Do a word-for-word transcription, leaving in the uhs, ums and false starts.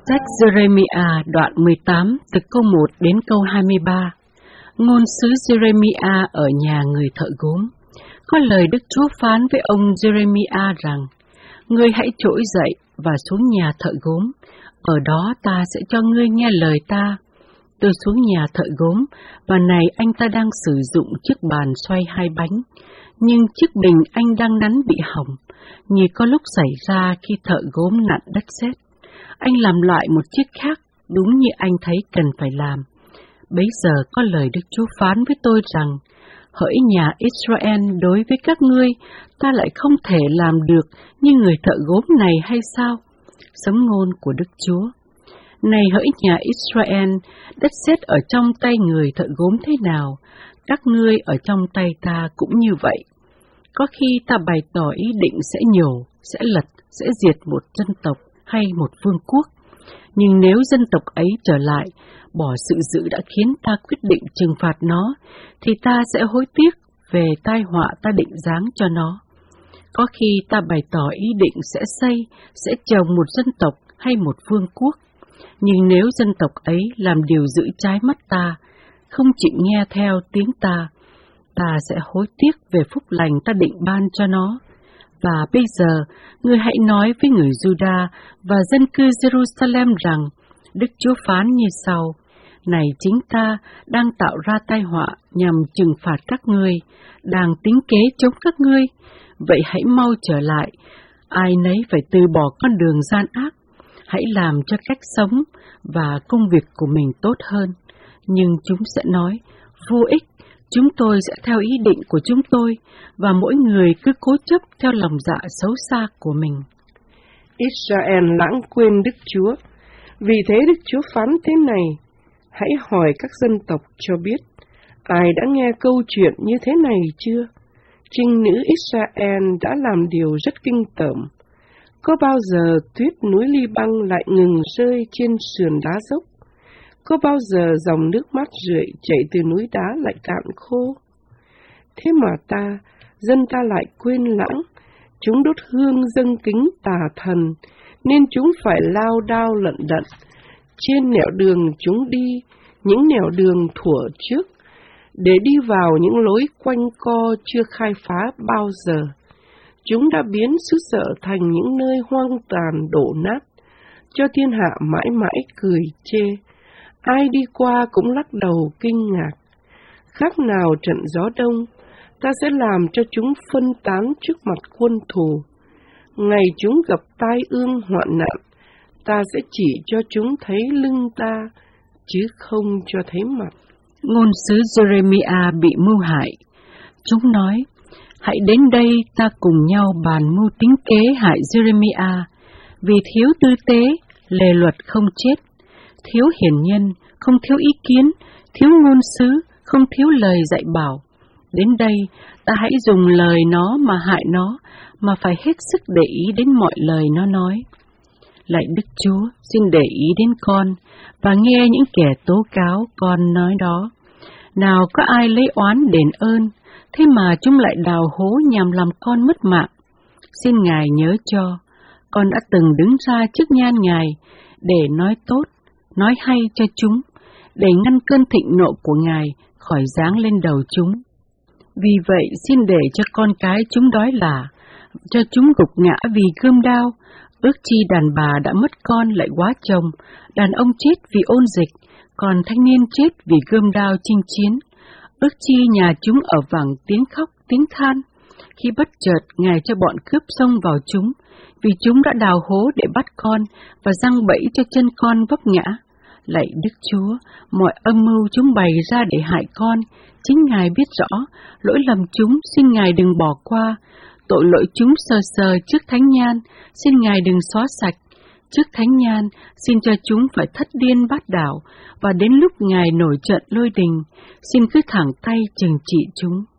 Sách Giê-rê-mi-a đoạn mười tám từ câu một đến câu hai mươi ba. Ngôn sứ Giê-rê-mi-a ở nhà người thợ gốm. Có lời Đức Chúa phán với ông Giê-rê-mi-a rằng: Ngươi hãy trỗi dậy và xuống nhà thợ gốm, ở đó ta sẽ cho ngươi nghe lời ta. Tôi xuống nhà thợ gốm, và này anh ta đang sử dụng chiếc bàn xoay hai bánh, nhưng chiếc bình anh đang nắn bị hỏng, như có lúc xảy ra khi thợ gốm nặn đất sét. Anh làm lại một chiếc khác, đúng như anh thấy cần phải làm. Bấy giờ có lời Đức Chúa phán với tôi rằng: Hỡi nhà Israel, đối với các ngươi, ta lại không thể làm được như người thợ gốm này hay sao? Sấm ngôn của Đức Chúa. Này hỡi nhà Israel, đất sét ở trong tay người thợ gốm thế nào, các ngươi ở trong tay ta cũng như vậy. Có khi ta bày tỏ ý định sẽ nhổ, sẽ lật, sẽ diệt một dân tộc hay một vương quốc. Nhưng nếu dân tộc ấy trở lại, bỏ sự dữ đã khiến ta quyết định trừng phạt nó, thì ta sẽ hối tiếc về tai họa ta định giáng cho nó. Có khi ta bày tỏ ý định sẽ xây, sẽ trồng một dân tộc hay một vương quốc. Nhưng nếu dân tộc ấy làm điều dữ trái mắt ta, không chịu nghe theo tiếng ta, ta sẽ hối tiếc về phúc lành ta định ban cho nó. Và bây giờ, ngươi hãy nói với người Juda và dân cư Jerusalem rằng: Đức Chúa phán như sau: Này chính ta đang tạo ra tai họa nhằm trừng phạt các ngươi, đang tính kế chống các ngươi. Vậy hãy mau trở lại, ai nấy phải từ bỏ con đường gian ác, hãy làm cho cách sống và công việc của mình tốt hơn. Nhưng chúng sẽ nói: Vô ích, chúng tôi sẽ theo ý định của chúng tôi, và mỗi người cứ cố chấp theo lòng dạ xấu xa của mình. Israel lãng quên Đức Chúa. Vì thế Đức Chúa phán thế này: Hãy hỏi các dân tộc cho biết, ai đã nghe câu chuyện như thế này chưa? Trinh nữ Israel đã làm điều rất kinh tởm. Có bao giờ tuyết núi Li-băng lại ngừng rơi trên sườn đá dốc? Có bao giờ dòng nước mát rượi chảy từ núi đá lại cạn khô? Thế mà ta, dân ta lại quên lãng, chúng đốt hương dâng kính tà thần, nên chúng phải lao đao lận đận. Trên nẻo đường chúng đi, những nẻo đường thuở trước, để đi vào những lối quanh co chưa khai phá bao giờ. Chúng đã biến xứ sở thành những nơi hoang tàn đổ nát, cho thiên hạ mãi mãi cười chê. Ai đi qua cũng lắc đầu kinh ngạc. Khác nào trận gió đông, ta sẽ làm cho chúng phân tán trước mặt quân thù. Ngày chúng gặp tai ương hoạn nạn, ta sẽ chỉ cho chúng thấy lưng ta, chứ không cho thấy mặt. Ngôn sứ Giê-rê-mi-a bị mưu hại. Chúng nói: Hãy đến đây ta cùng nhau bàn mưu tính kế hại Giê-rê-mi-a, vì thiếu tư tế, lề luật không chết, thiếu hiển nhân, không thiếu ý kiến, thiếu ngôn sứ, không thiếu lời dạy bảo. Đến đây, ta hãy dùng lời nó mà hại nó, mà phải hết sức để ý đến mọi lời nó nói. Lạy Đức Chúa, xin để ý đến con, và nghe những kẻ tố cáo con nói đó. Nào có ai lấy oán đền ơn, thế mà chúng lại đào hố nhằm làm con mất mạng. Xin Ngài nhớ cho, con đã từng đứng ra trước nhan Ngài để nói tốt, nói hay cho chúng, để ngăn cơn thịnh nộ của Ngài khỏi giáng lên đầu chúng. Vì vậy xin để cho con cái chúng đói lả, cho chúng gục ngã vì gươm đao. Ước chi đàn bà đã mất con lại quá chồng, đàn ông chết vì ôn dịch, còn thanh niên chết vì gươm đao chinh chiến. Ước chi nhà chúng ở vẳng tiếng khóc, tiếng than, khi bất chợt Ngài cho bọn cướp xông vào chúng, vì chúng đã đào hố để bắt con và giăng bẫy cho chân con vấp ngã. Lạy Đức Chúa, mọi âm mưu chúng bày ra để hại con, chính Ngài biết rõ, lỗi lầm chúng xin Ngài đừng bỏ qua. Tội lỗi chúng sờ sờ trước thánh nhan, xin Ngài đừng xóa sạch. Trước thánh nhan, xin cho chúng phải thất điên bát đảo, và đến lúc Ngài nổi trận lôi đình, xin cứ thẳng tay trừng trị chúng.